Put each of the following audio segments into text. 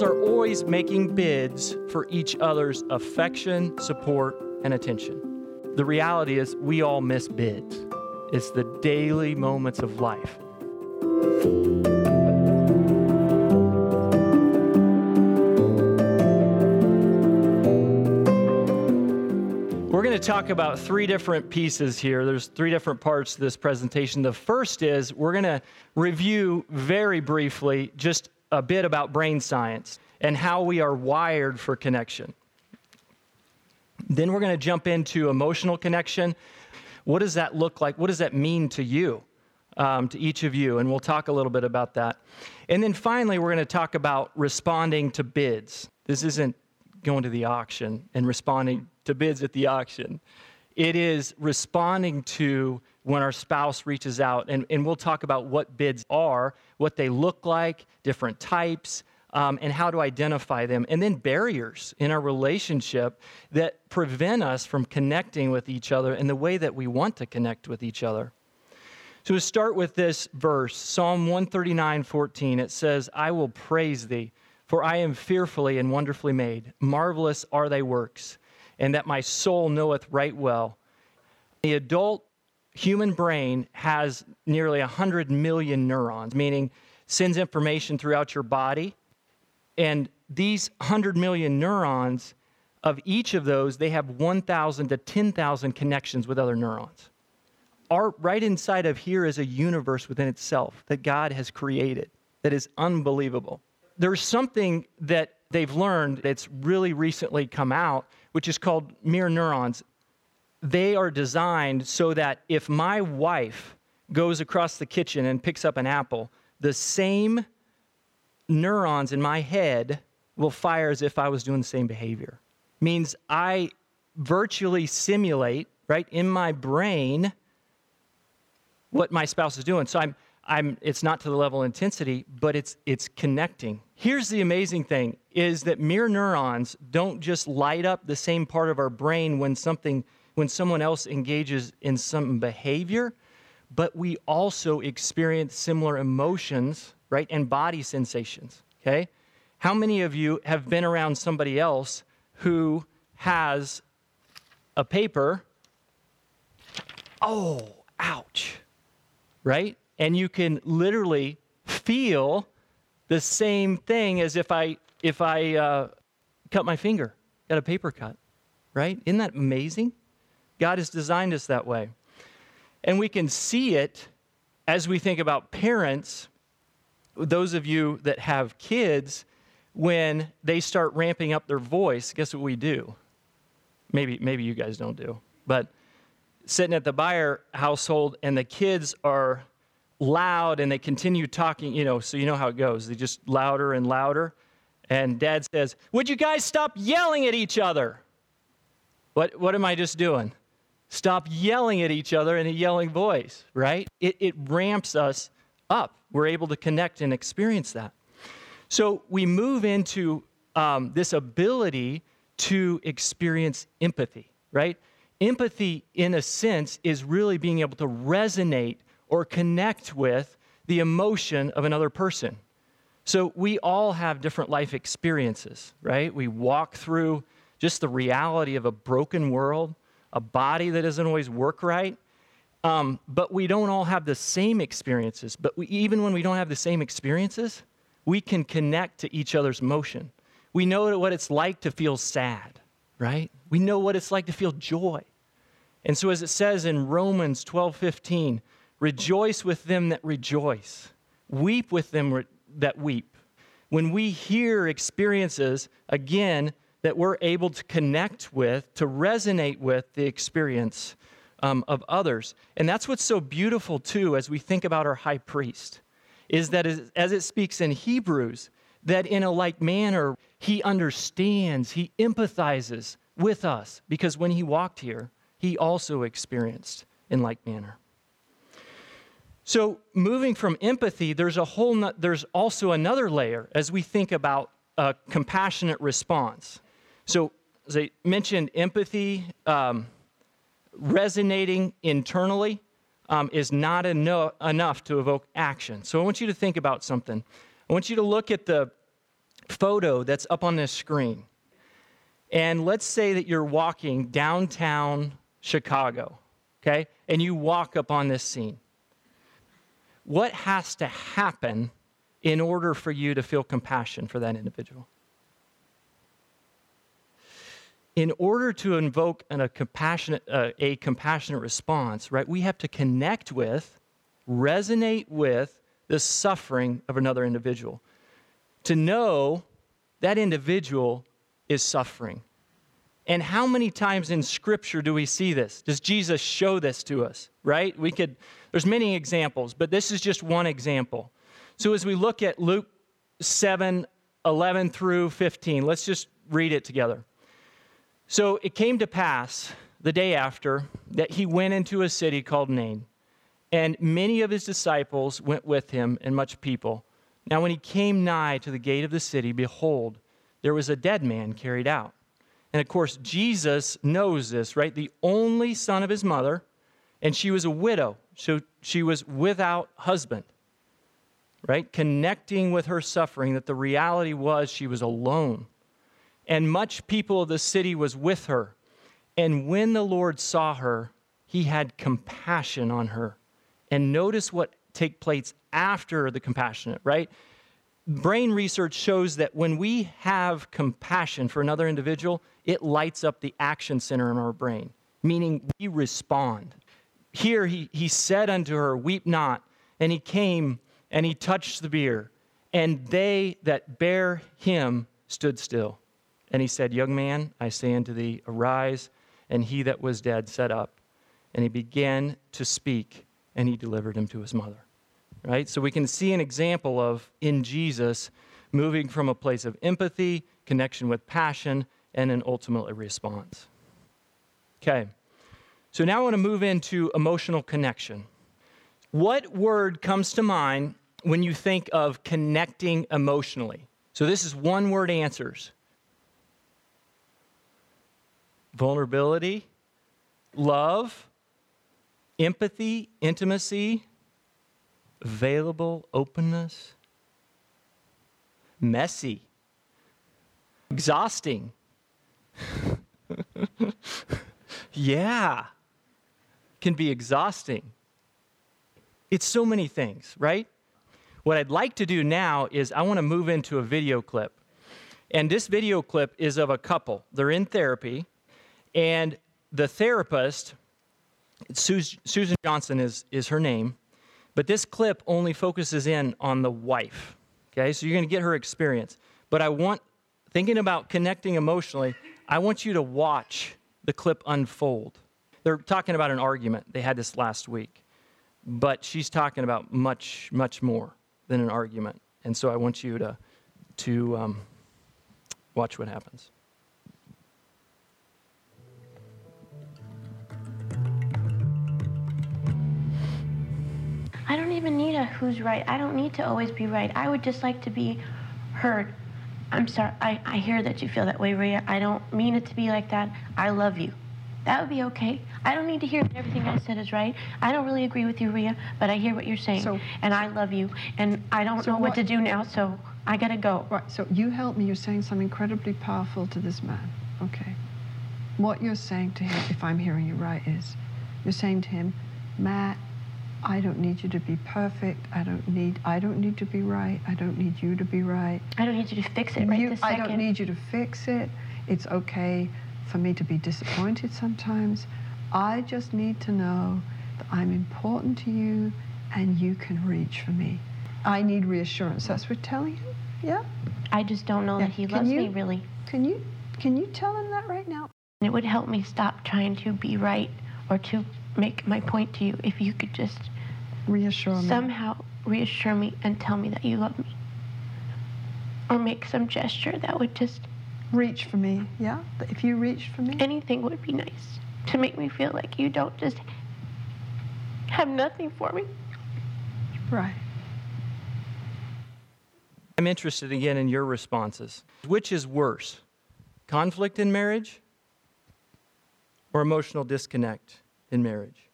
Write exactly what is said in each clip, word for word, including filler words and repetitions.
are always making bids for each other's affection, support, and attention. The reality is we all miss bids. It's the daily moments of life. We're going to talk about three different pieces here. There's three different parts to this presentation. The first is we're going to review very briefly just a bit about brain science and how we are wired for connection. Then we're going to jump into emotional connection. What does that look like? What does that mean to you, um, to each of you? And we'll talk a little bit about that. And then finally, we're going to talk about responding to bids. This isn't going to the auction and responding to bids at the auction. It is responding to when our spouse reaches out, and, and we'll talk about what bids are, what they look like, different types, um, and how to identify them, and then barriers in our relationship that prevent us from connecting with each other in the way that we want to connect with each other. So to start with this verse, Psalm one thirty-nine, fourteen, it says, "I will praise thee, for I am fearfully and wonderfully made. Marvelous are thy works, and that my soul knoweth right well." The adult human brain has nearly one hundred million neurons, meaning sends information throughout your body. And these one hundred million neurons, of each of those, they have one thousand to ten thousand connections with other neurons. Our, right inside of here is a universe within itself that God has created that is unbelievable. There's something that they've learned that's really recently come out, which is called mirror neurons. They are designed so that if my wife goes across the kitchen and picks up an apple, the same neurons in my head will fire as if I was doing the same behavior. Means I virtually simulate, right, in my brain what my spouse is doing. So I'm I'm, it's not to the level of intensity, but it's it's connecting. Here's the amazing thing, is that mirror neurons don't just light up the same part of our brain when something, when someone else engages in some behavior, but we also experience similar emotions, right, and body sensations, okay? How many of you have been around somebody else who has a paper, oh, ouch, right? And you can literally feel the same thing as if I if I uh, cut my finger, got a paper cut, right? Isn't that amazing? God has designed us that way. And we can see it as we think about parents, those of you that have kids, when they start ramping up their voice, guess what we do? Maybe, maybe you guys don't do, but sitting at the Byer household and the kids are loud and they continue talking, you know, so you know how it goes. They just louder and louder. And Dad says, "Would you guys stop yelling at each other?" What what am I just doing? Stop yelling at each other in a yelling voice, right? It it ramps us up. We're able to connect and experience that. So we move into um, this ability to experience empathy, right? Empathy, in a sense, is really being able to resonate or connect with the emotion of another person. So we all have different life experiences, right? We walk through just the reality of a broken world, a body that doesn't always work right, um, but we don't all have the same experiences. But we, even when we don't have the same experiences, we can connect to each other's emotion. We know what it's like to feel sad, right? We know what it's like to feel joy. And so as it says in Romans twelve fifteen, "Rejoice with them that rejoice. Weep with them re- that weep." When we hear experiences, again, that we're able to connect with, to resonate with the experience um, of others. And that's what's so beautiful, too, as we think about our high priest, is that as, as it speaks in Hebrews, that in a like manner, he understands, he empathizes with us, because when he walked here, he also experienced in like manner. So moving from empathy, there's a whole. No, there's also another layer as we think about a compassionate response. So as I mentioned, empathy, um, resonating internally, um, is not eno- enough to evoke action. So I want you to think about something. I want you to look at the photo that's up on this screen. And let's say that you're walking downtown Chicago, okay? And you walk up on this scene. What has to happen in order for you to feel compassion for that individual? In order to invoke an, a, compassionate, uh, a compassionate response, right, we have to connect with, resonate with the suffering of another individual. To know that individual is suffering. And how many times in Scripture do we see this? Does Jesus show this to us, right? We could, there's many examples, but this is just one example. So as we look at Luke seven, eleven through fifteen, let's just read it together. So it came to pass the day after that he went into a city called Nain, and many of his disciples went with him, and much people. Now when he came nigh to the gate of the city, behold, there was a dead man carried out. And of course, Jesus knows this, right? The only son of his mother, and she was a widow, so she was without husband, right? Connecting with her suffering, that the reality was she was alone. And much people of the city was with her. And when the Lord saw her, he had compassion on her. And notice what takes place after the compassionate, right? Brain research shows that when we have compassion for another individual, it lights up the action center in our brain, meaning we respond. Here he, he said unto her, weep not. And he came and he touched the bier, and they that bare him stood still. And he said, young man, I say unto thee, arise. And he that was dead sat up, and he began to speak, and he delivered him to his mother. Right? So we can see an example of, in Jesus, moving from a place of empathy, connection with passion, and an ultimate response. Okay. So now I want to move into emotional connection. What word comes to mind when you think of connecting emotionally? So this is one word answers. Vulnerability, love, empathy, intimacy, available, openness, messy, exhausting. Yeah, can be exhausting. It's so many things, right? What I'd like to do now is I want to move into a video clip. And this video clip is of a couple. They're in therapy, and the therapist, Susan Johnson is, is her name, but this clip only focuses in on the wife, okay? So you're going to get her experience. But I want, thinking about connecting emotionally, I want you to watch the clip unfold. They're talking about an argument. They had this last week. But she's talking about much, much more than an argument. And so I want you to, to um, watch what happens. I don't even need a who's right. I don't need to always be right. I would just like to be heard. I'm sorry. I, I hear that you feel that way, Rhea. I don't mean it to be like that. I love you. That would be okay. I don't need to hear that everything I said is right. I don't really agree with you, Rhea, but I hear what you're saying. So, and I love you. And I don't so know what, what to do now, so I got to go. Right. So you help me. You're saying something incredibly powerful to this man. Okay. What you're saying to him, if I'm hearing you right, is you're saying to him, Matt, I don't need you to be perfect. I don't need I don't need to be right. I don't need you to be right. I don't need you to fix it right you, this second. I don't need you to fix it. It's okay for me to be disappointed sometimes. I just need to know that I'm important to you and you can reach for me. I need reassurance. That's what we're telling him? Yeah? I just don't know yeah. that he can loves you, me, really. Can you, can you tell him that right now? It would help me stop trying to be right or to make my point to you if you could just reassure me. Somehow reassure me and tell me that you love me. Or make some gesture that would just... Reach for me, yeah? If you reach for me? Anything would be nice to make me feel like you don't just have nothing for me. Right. I'm interested again in your responses. Which is worse, conflict in marriage or emotional disconnect in marriage?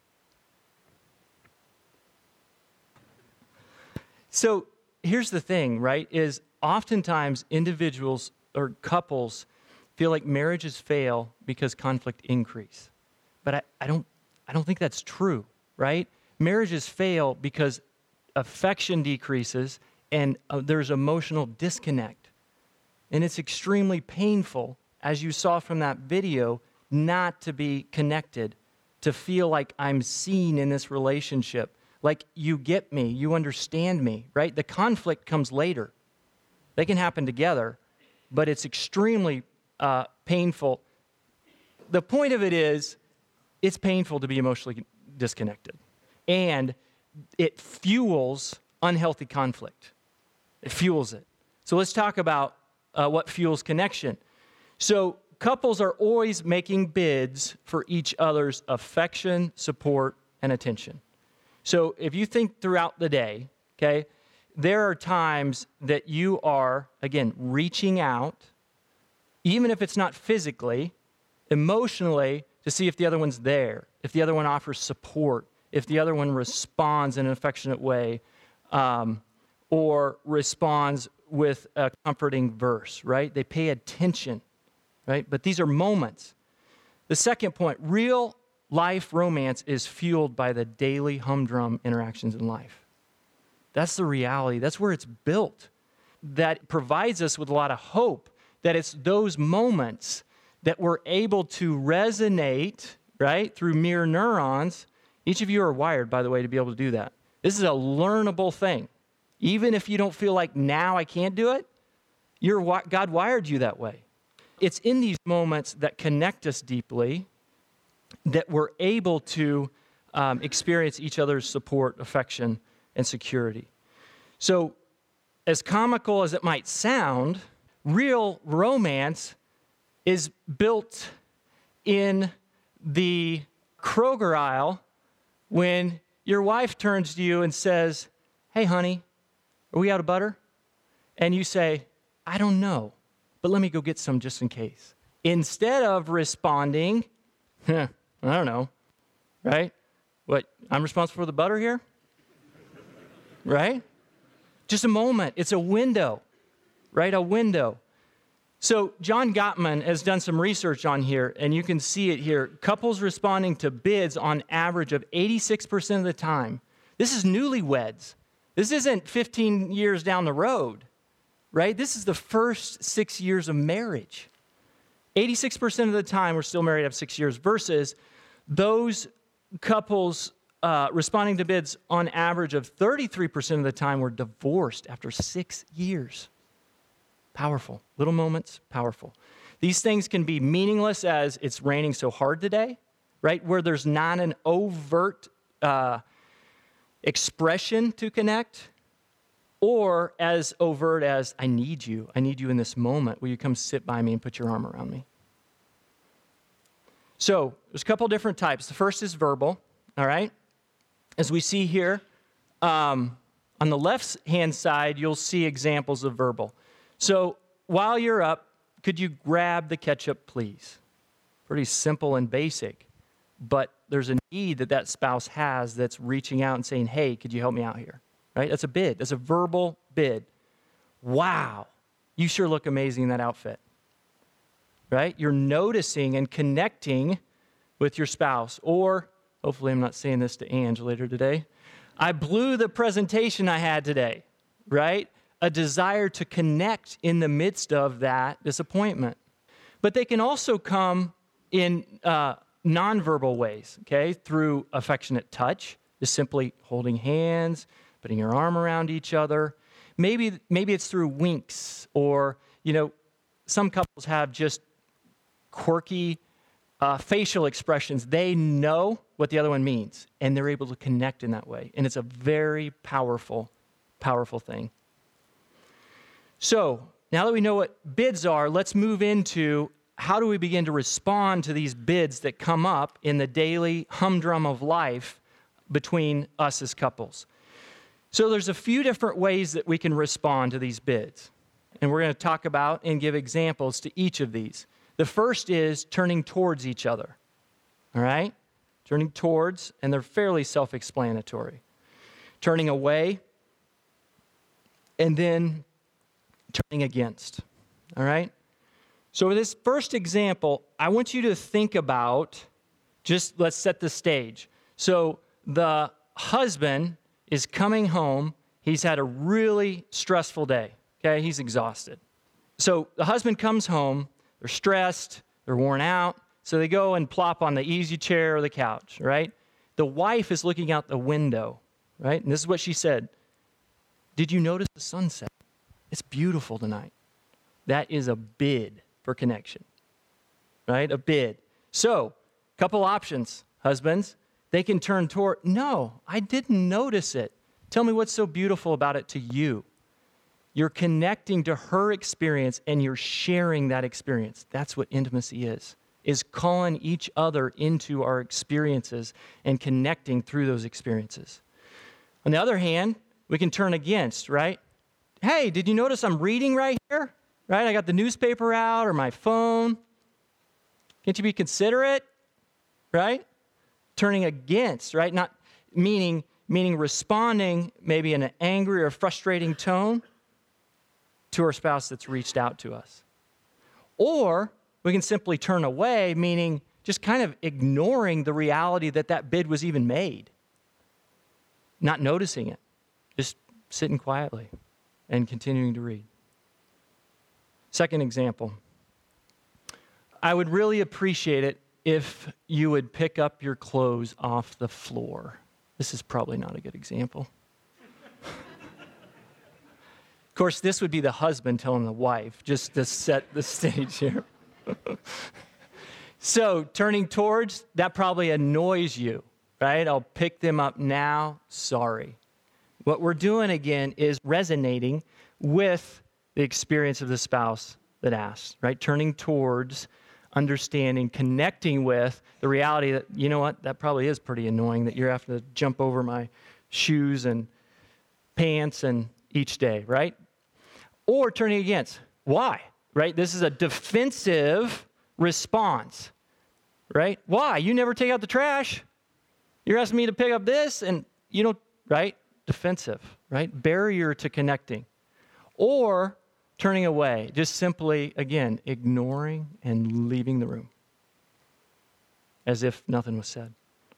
So here's the thing, right, is oftentimes individuals or couples feel like marriages fail because conflict increase. But I, I don't I don't think that's true, right? Marriages fail because affection decreases and uh, there's emotional disconnect. And it's extremely painful, as you saw from that video, not to be connected, to feel like I'm seen in this relationship, like you get me, you understand me, right? The conflict comes later. They can happen together, but it's extremely uh, painful. The point of it is, it's painful to be emotionally disconnected, and it fuels unhealthy conflict. It fuels it. So let's talk about uh, what fuels connection. So couples are always making bids for each other's affection, support, and attention. So if you think throughout the day, okay, there are times that you are, again, reaching out, even if it's not physically, emotionally, to see if the other one's there, if the other one offers support, if the other one responds in an affectionate way, um, or responds with a comforting verse, right? They pay attention, right? But these are moments. The second point, real life romance is fueled by the daily humdrum interactions in life. That's the reality. That's where it's built. That provides us with a lot of hope, that it's those moments that we're able to resonate, right, through mirror neurons. Each of you are wired, by the way, to be able to do that. This is a learnable thing. Even if you don't feel like now I can't do it, you're, God wired you that way. It's in these moments that connect us deeply that we're able to um, experience each other's support, affection, and security. So, as comical as it might sound, real romance is built in the Kroger aisle when your wife turns to you and says, "Hey, honey, are we out of butter?" And you say, "I don't know, but let me go get some just in case." Instead of responding, huh, I don't know, right? What, I'm responsible for the butter here? Right? Just a moment. It's a window, right? A window. So John Gottman has done some research on here, and you can see it here. Couples responding to bids on average of eighty-six percent of the time. This is newlyweds. This isn't fifteen years down the road, right? This is the first six years of marriage. eighty-six percent of the time we're still married after six years versus those couples uh, responding to bids on average of thirty-three percent of the time were divorced after six years. Powerful. Little moments, powerful. These things can be meaningless as it's raining so hard today, right? Where there's not an overt uh, expression to connect, or as overt as, I need you. I need you in this moment. Will you come sit by me and put your arm around me? So there's a couple different types. The first is verbal, all right? As we see here, um, on the left-hand side, you'll see examples of verbal. So while you're up, could you grab the ketchup, please? Pretty simple and basic, but there's a need that that spouse has that's reaching out and saying, "Hey, could you help me out here?" Right? That's a bid. That's a verbal bid. Wow, you sure look amazing in that outfit. Right? You're noticing and connecting with your spouse. Or, hopefully I'm not saying this to Ange later today, I blew the presentation I had today, right? A desire to connect in the midst of that disappointment. But they can also come in uh, nonverbal ways, okay? Through affectionate touch, just simply holding hands, putting your arm around each other. Maybe, maybe it's through winks, or, you know, some couples have just quirky uh, facial expressions. They know what the other one means, and they're able to connect in that way. And it's a very powerful, powerful thing. So now that we know what bids are, let's move into how do we begin to respond to these bids that come up in the daily humdrum of life between us as couples. So there's a few different ways that we can respond to these bids. And we're going to talk about and give examples to each of these. The first is turning towards each other. All right? Turning towards, and they're fairly self-explanatory. Turning away, and then turning against. All right? So with this first example, I want you to think about, just let's set the stage. So the husband is coming home. He's had a really stressful day. Okay, he's exhausted. So the husband comes home. They're stressed. They're worn out. So they go and plop on the easy chair or the couch, right? The wife is looking out the window, right? And this is what she said. Did you notice the sunset? It's beautiful tonight. That is a bid for connection, right? A bid. So, couple options, husbands. They can turn toward, no, I didn't notice it. Tell me what's so beautiful about it to you. You're connecting to her experience and you're sharing that experience. That's what intimacy is, is calling each other into our experiences and connecting through those experiences. On the other hand, we can turn against, right? Hey, did you notice I'm reading right here? Right? I got the newspaper out or my phone. Can't you be considerate? Right? Turning against, right? Not meaning, meaning responding maybe in an angry or frustrating tone to our spouse that's reached out to us. Or we can simply turn away, meaning just kind of ignoring the reality that that bid was even made. Not noticing it. Just sitting quietly and continuing to read. Second example. I would really appreciate it if you would pick up your clothes off the floor. This is probably not a good example. Of course, this would be the husband telling the wife, just to set the stage here. So, turning towards, that probably annoys you, right? I'll pick them up now, sorry. What we're doing again is resonating with the experience of the spouse that asked, right? Turning towards, understanding, connecting with the reality that, you know what, that probably is pretty annoying that you're having to jump over my shoes and pants and each day, right? Or turning against. Why? Right? This is a defensive response, right? Why? You never take out the trash. You're asking me to pick up this and you don't, right? Defensive, right? Barrier to connecting. Or turning away, just simply, again, ignoring and leaving the room as if nothing was said.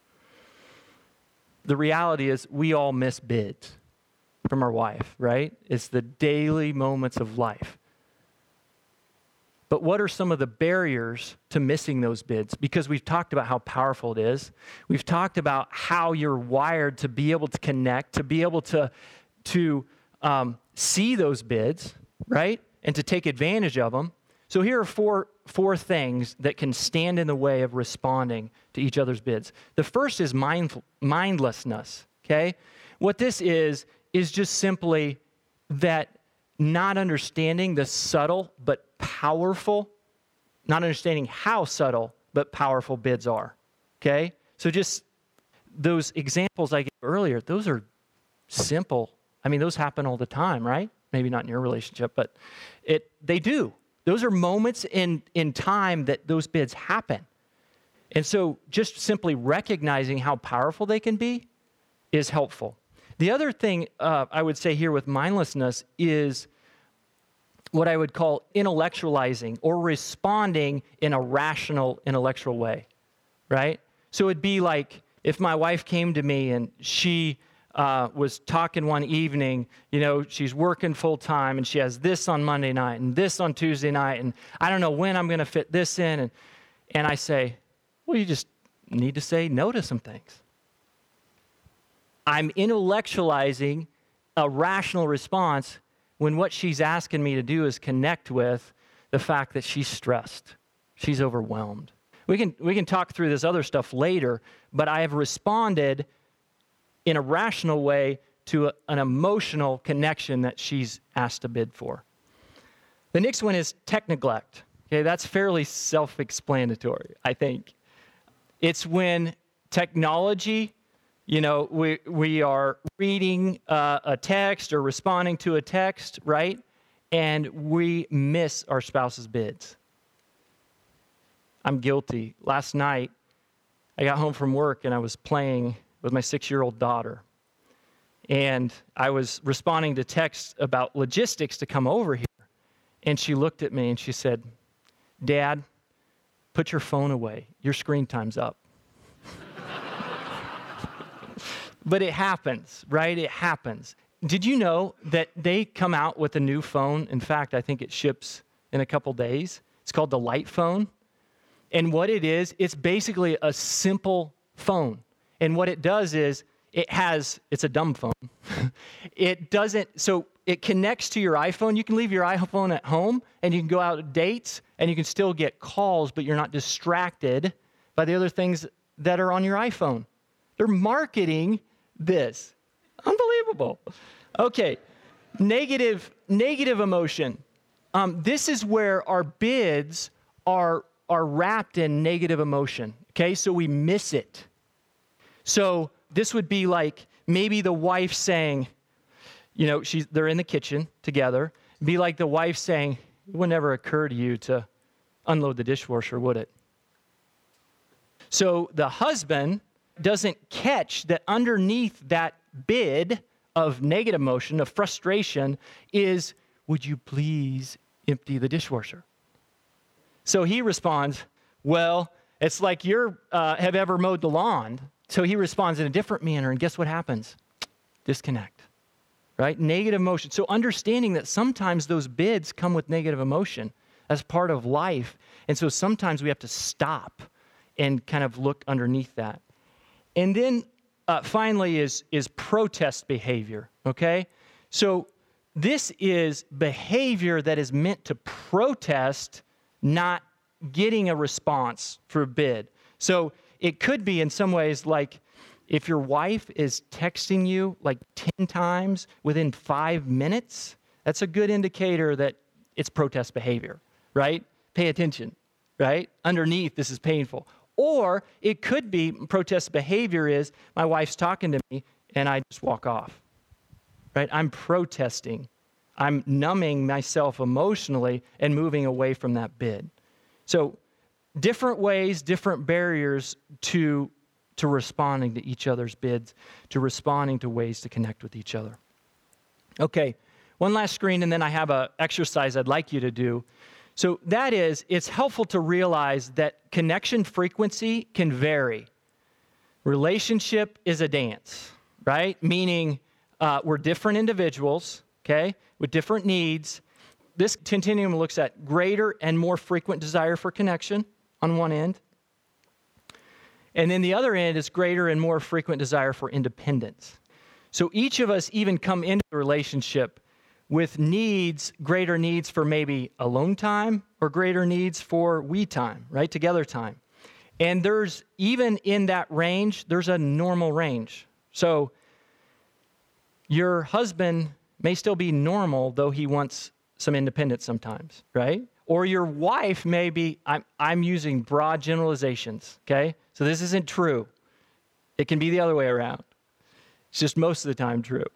The reality is we all miss bids from our wife, right? It's the daily moments of life. But what are some of the barriers to missing those bids? Because we've talked about how powerful it is. We've talked about how you're wired to be able to connect, to be able to, to um, see those bids, right? And to take advantage of them. So here are four, four things that can stand in the way of responding to each other's bids. The first is mind, mindlessness, okay? What this is, is just simply that not understanding the subtle but powerful, not understanding how subtle but powerful bids are, okay? So just those examples I gave earlier, those are simple. I mean, those happen all the time, right? Maybe not in your relationship, but it they do. Those are moments in, in time that those bids happen. And so just simply recognizing how powerful they can be is helpful. The other thing uh, I would say here with mindlessness is what I would call intellectualizing or responding in a rational, intellectual way, right? So it'd be like if my wife came to me and she uh, was talking one evening, you know, she's working full time and she has this on Monday night and this on Tuesday night and I don't know when I'm going to fit this in. And, and I say, well, you just need to say no to some things. I'm intellectualizing a rational response when what she's asking me to do is connect with the fact that she's stressed. She's overwhelmed. We can we can talk through this other stuff later, but I have responded in a rational way to a, an emotional connection that she's asked to bid for. The next one is tech neglect. Okay, that's fairly self-explanatory, I think. It's when technology, you know, we we are reading uh, a text or responding to a text, right? And we miss our spouse's bids. I'm guilty. Last night, I got home from work and I was playing with my six-year-old daughter. And I was responding to texts about logistics to come over here. And she looked at me and she said, Dad, put your phone away. Your screen time's up. But it happens, right? It happens. Did you know that they come out with a new phone? In fact, I think it ships in a couple days. It's called the Light phone. And what it is, it's basically a simple phone. And what it does is it has, it's a dumb phone. It doesn't, so it connects to your iPhone. You can leave your iPhone at home and you can go out on dates and you can still get calls, but you're not distracted by the other things that are on your iPhone. They're marketing this. Unbelievable. Okay, negative, negative emotion. Um, this is where our bids are, are wrapped in negative emotion, okay? So we miss it. So this would be like maybe the wife saying, you know, she's they're in the kitchen together. It'd be like the wife saying, it would never occur to you to unload the dishwasher, would it? So the husband doesn't catch that underneath that bid of negative emotion, of frustration, is, would you please empty the dishwasher? So he responds, well, it's like you uh, have ever mowed the lawn. So he responds in a different manner, and guess what happens? Disconnect, right? Negative emotion. So understanding that sometimes those bids come with negative emotion as part of life, and so sometimes we have to stop and kind of look underneath that. And then uh, finally is, is protest behavior, okay? So this is behavior that is meant to protest not getting a response for a bid. So it could be in some ways like if your wife is texting you like ten times within five minutes, that's a good indicator that it's protest behavior, right? Pay attention, right? Underneath, this is painful. Or it could be protest behavior is my wife's talking to me and I just walk off, right? I'm protesting. I'm numbing myself emotionally and moving away from that bid. So different ways, different barriers to, to responding to each other's bids, to responding to ways to connect with each other. Okay, one last screen, and then I have an exercise I'd like you to do. So that is, it's helpful to realize that connection frequency can vary. Relationship is a dance, right? Meaning uh, we're different individuals, okay, with different needs. This continuum looks at greater and more frequent desire for connection on one end. And then the other end is greater and more frequent desire for independence. So each of us even come into a relationship with needs, greater needs for maybe alone time or greater needs for we time, right? Together time. And there's, even in that range, there's a normal range. So your husband may still be normal, though he wants some independence sometimes, right? Or your wife may be, I'm, I'm using broad generalizations, okay? So this isn't true. It can be the other way around. It's just most of the time true.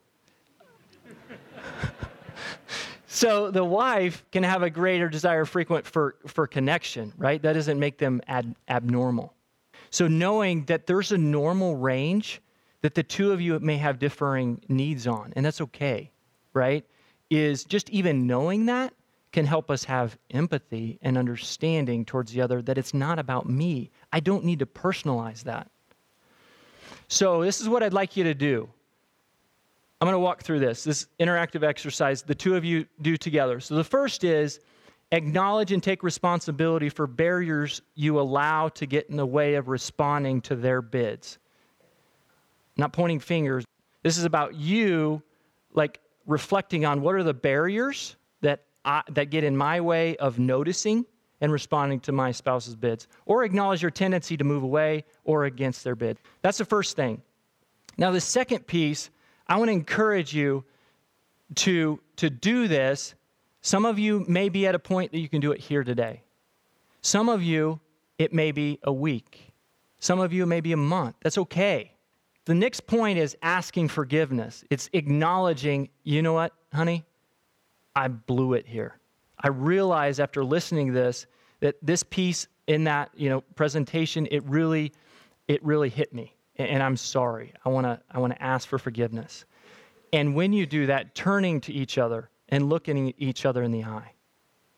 So the wife can have a greater desire frequent for, for connection, right? That doesn't make them ad, abnormal. So knowing that there's a normal range that the two of you may have differing needs on, and that's okay, right? Is just even knowing that can help us have empathy and understanding towards the other, that it's not about me. I don't need to personalize that. So this is what I'd like you to do. I'm going to walk through this, this interactive exercise the two of you do together. So the first is acknowledge and take responsibility for barriers you allow to get in the way of responding to their bids. Not pointing fingers. This is about you, like, reflecting on what are the barriers that I, that get in my way of noticing and responding to my spouse's bids, or acknowledge your tendency to move away or against their bid. That's the first thing. Now, the second piece, I want to encourage you to, to do this. Some of you may be at a point that you can do it here today. Some of you, it may be a week. Some of you, it may be a month. That's okay. The next point is asking forgiveness. It's acknowledging, you know what, honey? I blew it here. I realize after listening to this that this piece in that, you know, presentation, it really, it really hit me. And I'm sorry. I want to I want to ask for forgiveness. And when you do that, turning to each other and looking each other in the eye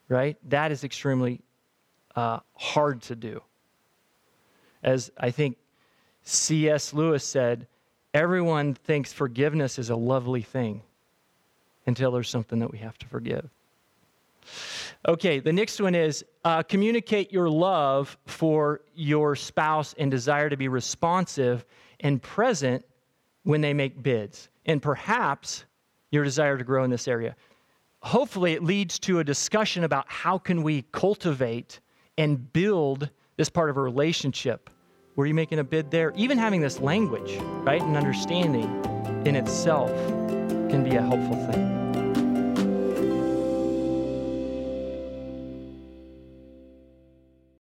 right? That is extremely uh, hard to do. As I think C S Lewis said, everyone thinks forgiveness is a lovely thing until there's something that we have to forgive. Okay, the next one is uh, communicate your love for your spouse and desire to be responsive and present when they make bids, and perhaps your desire to grow in this area. Hopefully it leads to a discussion about how can we cultivate and build this part of a relationship. Were you making a bid there? Even having this language, right, and understanding in itself can be a helpful thing.